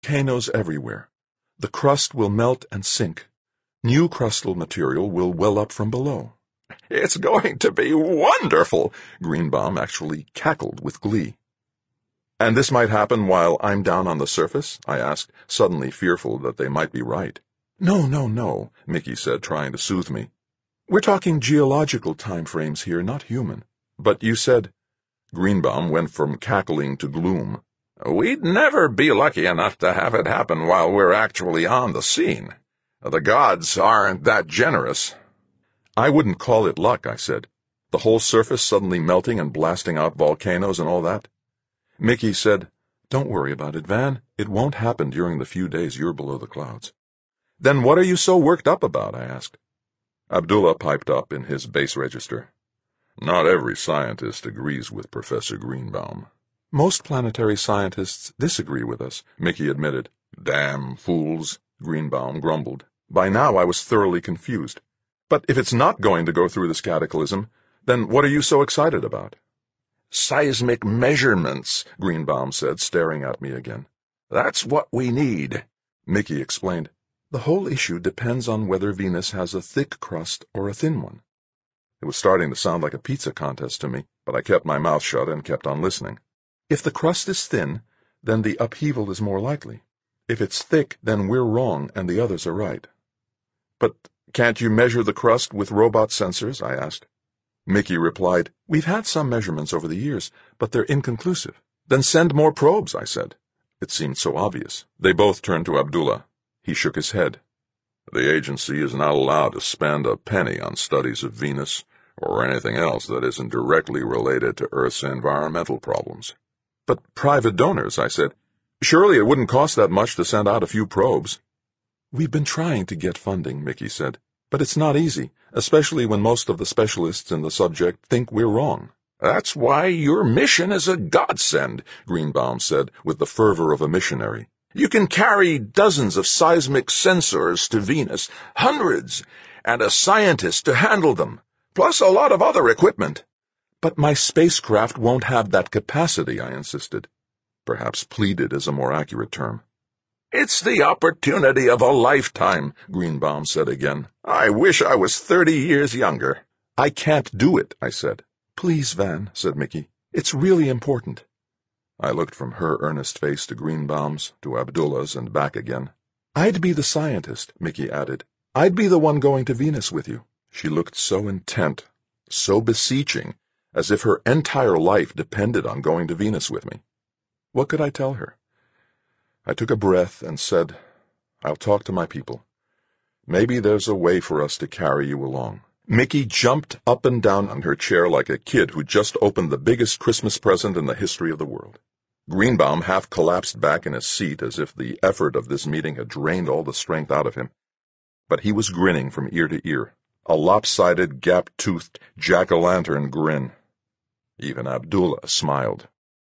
Volcanoes everywhere. The crust will melt and sink. New crustal material will well up from below. It's going to be wonderful! Greenbaum actually cackled with glee. And this might happen while I'm down on the surface? I asked, suddenly fearful that they might be right. No, Mickey said, trying to soothe me. We're talking geological time frames here, not human. But you said... Greenbaum went from cackling to gloom. We'd never be lucky enough to have it happen while we're actually on the scene. The gods aren't that generous. I wouldn't call it luck, I said. The whole surface suddenly melting and blasting out volcanoes and all that. Mickey said, Don't worry about it, Van. It won't happen during the few days you're below the clouds. Then what are you so worked up about? I asked. Abdullah piped up in his bass register. Not every scientist agrees with Professor Greenbaum. Most planetary scientists disagree with us, Mickey admitted. Damn fools, Greenbaum grumbled. By now I was thoroughly confused. But if it's not going to go through this cataclysm, then what are you so excited about? Seismic measurements, Greenbaum said, staring at me again. That's what we need. Mickey explained. The whole issue depends on whether Venus has a thick crust or a thin one. It was starting to sound like a pizza contest to me, but I kept my mouth shut and kept on listening. If the crust is thin, then the upheaval is more likely. If it's thick, then we're wrong and the others are right. But can't you measure the crust with robot sensors? I asked. Mickey replied, We've had some measurements over the years, but they're inconclusive. Then send more probes, I said. It seemed so obvious. They both turned to Abdullah. He shook his head. The agency is not allowed to spend a penny on studies of Venus or anything else that isn't directly related to Earth's environmental problems. But private donors, I said. Surely it wouldn't cost that much to send out a few probes. We've been trying to get funding, Mickey said, but it's not easy, especially when most of the specialists in the subject think we're wrong. That's why your mission is a godsend, Greenbaum said, with the fervor of a missionary. You can carry dozens of seismic sensors to Venus, hundreds, and a scientist to handle them, plus a lot of other equipment. But my spacecraft won't have that capacity, I insisted. Perhaps pleaded is a more accurate term. It's the opportunity of a lifetime, Greenbaum said again. I wish I was 30 years younger. I can't do it, I said. Please, Van, said Mickey. It's really important. I looked from her earnest face to Greenbaum's, to Abdullah's, and back again. I'd be the scientist, Mickey added. I'd be the one going to Venus with you. She looked so intent, so beseeching, as if her entire life depended on going to Venus with me. What could I tell her? I took a breath and said, I'll talk to my people. Maybe there's a way for us to carry you along. Mickey jumped up and down on her chair like a kid who just opened the biggest Christmas present in the history of the world. Greenbaum half collapsed back in his seat as if the effort of this meeting had drained all the strength out of him. But he was grinning from ear to ear, a lopsided, gap-toothed, jack-o'-lantern grin. Even Abdullah smiled.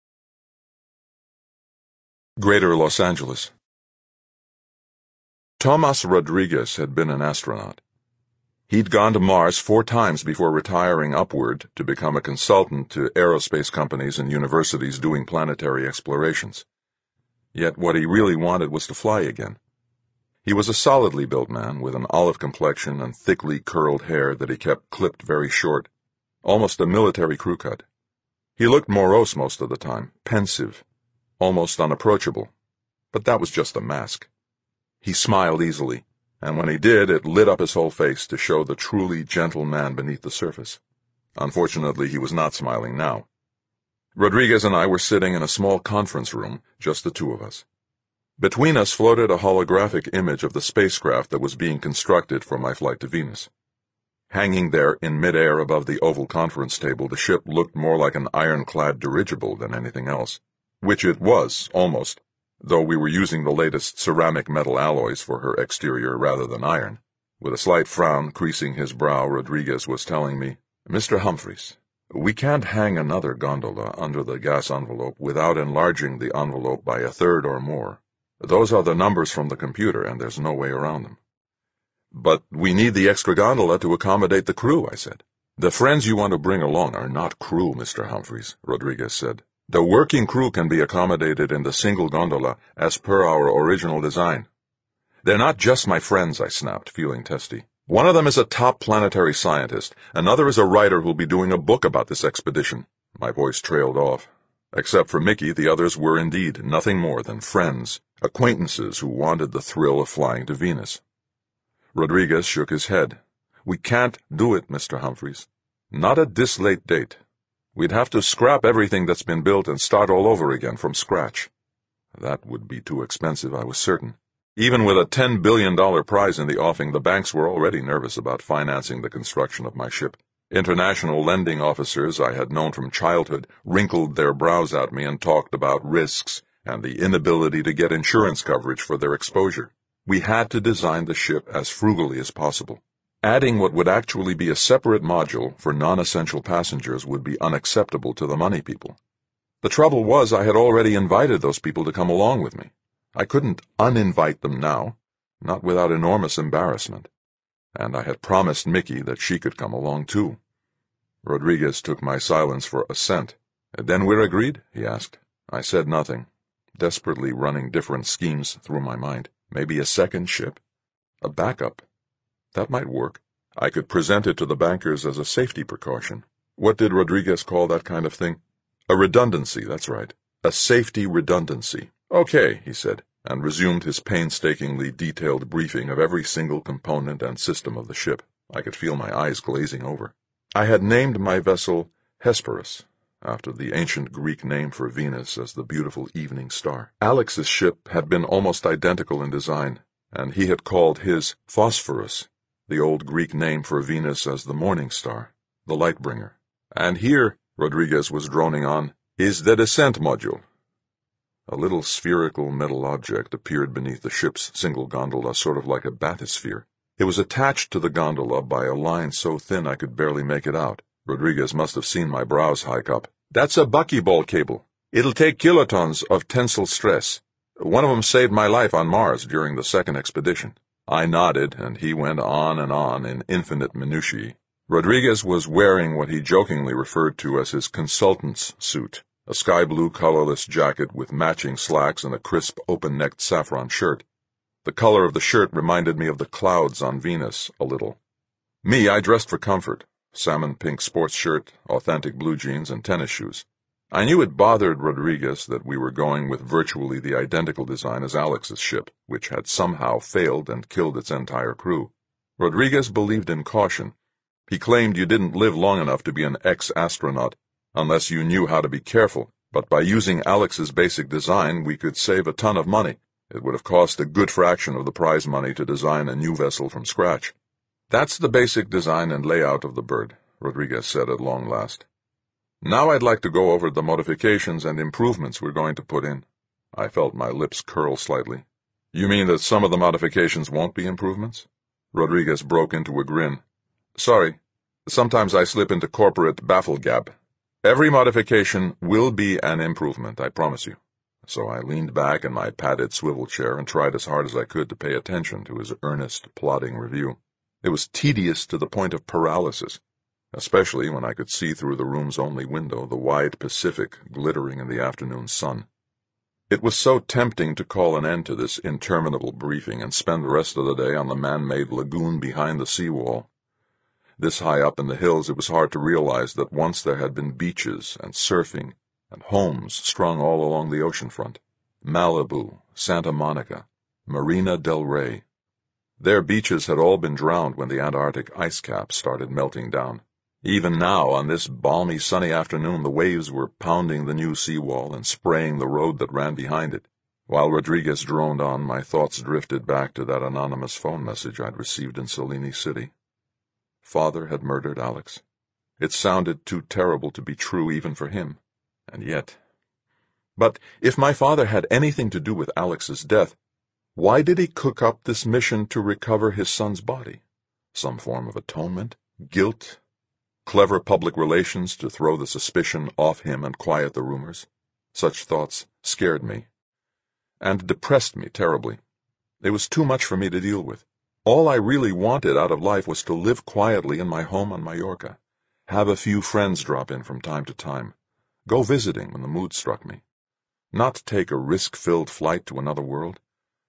Greater Los Angeles. Tomas Rodriguez had been an astronaut. He'd gone to Mars 4 times before retiring upward to become a consultant to aerospace companies and universities doing planetary explorations. Yet what he really wanted was to fly again. He was a solidly built man with an olive complexion and thickly curled hair that he kept clipped very short, almost a military crew cut. He looked morose most of the time, pensive, almost unapproachable, but that was just a mask. He smiled easily, and when he did, it lit up his whole face to show the truly gentle man beneath the surface. Unfortunately, he was not smiling now. Rodriguez and I were sitting in a small conference room, just the two of us. Between us floated a holographic image of the spacecraft that was being constructed for my flight to Venus. Hanging there in midair above the oval conference table, the ship looked more like an ironclad dirigible than anything else, which it was, almost, though we were using the latest ceramic metal alloys for her exterior rather than iron. With a slight frown creasing his brow, Rodriguez was telling me, Mr. Humphreys, we can't hang another gondola under the gas envelope without enlarging the envelope by 1/3 or more. Those are the numbers from the computer, and there's no way around them. But we need the extra gondola to accommodate the crew, I said. The friends you want to bring along are not crew, Mr. Humphreys, Rodriguez said. The working crew can be accommodated in the single gondola as per our original design. They're not just my friends, I snapped, feeling testy. One of them is a top planetary scientist. Another is a writer who'll be doing a book about this expedition. My voice trailed off. Except for Mickey, the others were indeed nothing more than friends, acquaintances who wanted the thrill of flying to Venus. Rodriguez shook his head. We can't do it, Mr. Humphreys. Not at this late date. We'd have to scrap everything that's been built and start all over again from scratch. That would be too expensive, I was certain. Even with a $10 billion prize in the offing, the banks were already nervous about financing the construction of my ship. International lending officers I had known from childhood wrinkled their brows at me and talked about risks and the inability to get insurance coverage for their exposure. We had to design the ship as frugally as possible. Adding what would actually be a separate module for non-essential passengers would be unacceptable to the money people. The trouble was I had already invited those people to come along with me. I couldn't uninvite them now, not without enormous embarrassment. And I had promised Mickey that she could come along too. Rodriguez took my silence for assent. Then we're agreed? He asked. I said nothing, desperately running different schemes through my mind. Maybe a second ship? A backup? That might work. I could present it to the bankers as a safety precaution. What did Rodriguez call that kind of thing? A redundancy, that's right. A safety redundancy. Okay, he said, and resumed his painstakingly detailed briefing of every single component and system of the ship. I could feel my eyes glazing over. I had named my vessel Hesperus, after the ancient Greek name for Venus as the beautiful evening star. Alex's ship had been almost identical in design, and he had called his Phosphorus, the old Greek name for Venus as the morning star, the light bringer. And here, Rodriguez was droning on, is the descent module. A little spherical metal object appeared beneath the ship's single gondola, sort of like a bathysphere. It was attached to the gondola by a line so thin I could barely make it out. Rodriguez must have seen my brows hike up. That's a buckyball cable. It'll take kilotons of tensile stress. One of them saved my life on Mars during the second expedition. I nodded, and he went on in infinite minutiae. Rodriguez was wearing what he jokingly referred to as his consultant's suit, a sky-blue colorless jacket with matching slacks and a crisp, open-necked saffron shirt. The color of the shirt reminded me of the clouds on Venus a little. Me, I dressed for comfort. Salmon-pink sports shirt, authentic blue jeans, and tennis shoes. I knew it bothered Rodriguez that we were going with virtually the identical design as Alex's ship, which had somehow failed and killed its entire crew. Rodriguez believed in caution. He claimed you didn't live long enough to be an ex-astronaut unless you knew how to be careful, but by using Alex's basic design we could save a ton of money. It would have cost a good fraction of the prize money to design a new vessel from scratch. That's the basic design and layout of the bird, Rodriguez said at long last. Now I'd like to go over the modifications and improvements we're going to put in. I felt my lips curl slightly. You mean that some of the modifications won't be improvements? Rodriguez broke into a grin. Sorry, sometimes I slip into corporate bafflegab. Every modification will be an improvement, I promise you. So I leaned back in my padded swivel chair and tried as hard as I could to pay attention to his earnest, plodding review. It was tedious to the point of paralysis, especially when I could see through the room's only window the wide Pacific glittering in the afternoon sun. It was so tempting to call an end to this interminable briefing and spend the rest of the day on the man-made lagoon behind the seawall. This high up in the hills, it was hard to realize that once there had been beaches and surfing and homes strung all along the oceanfront. Malibu, Santa Monica, Marina del Rey. Their beaches had all been drowned when the Antarctic ice cap started melting down. Even now, on this balmy sunny afternoon, the waves were pounding the new seawall and spraying the road that ran behind it. While Rodriguez droned on, my thoughts drifted back to that anonymous phone message I'd received in Salini City. Father had murdered Alex. It sounded too terrible to be true even for him. And yet... But if my father had anything to do with Alex's death, why did he cook up this mission to recover his son's body? Some form of atonement? Guilt? Clever public relations to throw the suspicion off him and quiet the rumors? Such thoughts scared me, and depressed me terribly. It was too much for me to deal with. All I really wanted out of life was to live quietly in my home on Mallorca, have a few friends drop in from time to time, Go visiting when the mood struck me. Not take a risk-filled flight to another world.